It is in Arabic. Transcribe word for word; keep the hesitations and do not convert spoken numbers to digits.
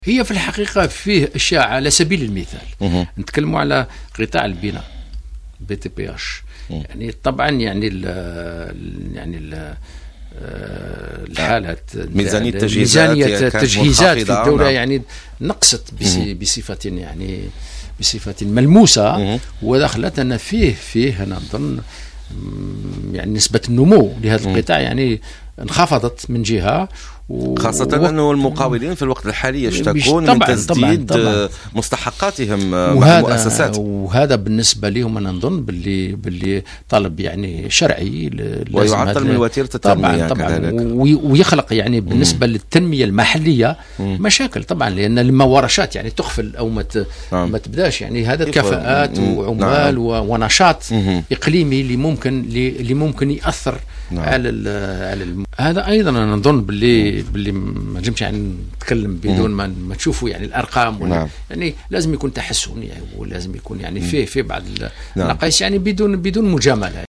هي في الحقيقة فيه أشياء. على سبيل المثال نتكلموا على قطاع البناء بي تي بي اش، يعني طبعا يعني ال يعني ال الحالات ميزانية التجهيزات ميزانية التجهيزات في الدولة يعني نقصت بصفة يعني بصفة ملموسة، ودخلت أن فيه فيه أنا أظن يعني نسبة النمو لهذا القطاع يعني انخفضت من جهة، خاصة و... أنه المقاولين في الوقت الحالي يشتكون من تسديد طبعاً طبعاً مستحقاتهم مع المؤسسات، وهذا بالنسبة لهم أنا نظن باللي باللي طلب يعني شرعي ويعطل من وتيرة التنمية طبعا طبعا ويخلق يعني بالنسبة مم. للتنمية المحلية مم. مشاكل طبعا، لأن الموارشات يعني تخفل أو ما نعم. ما تبداش يعني هذا كفاءات وعمال نعم. ونشاط مم. إقليمي اللي ممكن اللي ممكن يأثر نعم. على على الم... هذا أيضا أنا نظن باللي باللي ما نجمش يعني نتكلم بدون ما ما تشوفوا يعني الارقام ولا نعم. يعني لازم يكون تحسن يعني ولازم يكون يعني فيه في بعض النقائص يعني بدون بدون مجامله.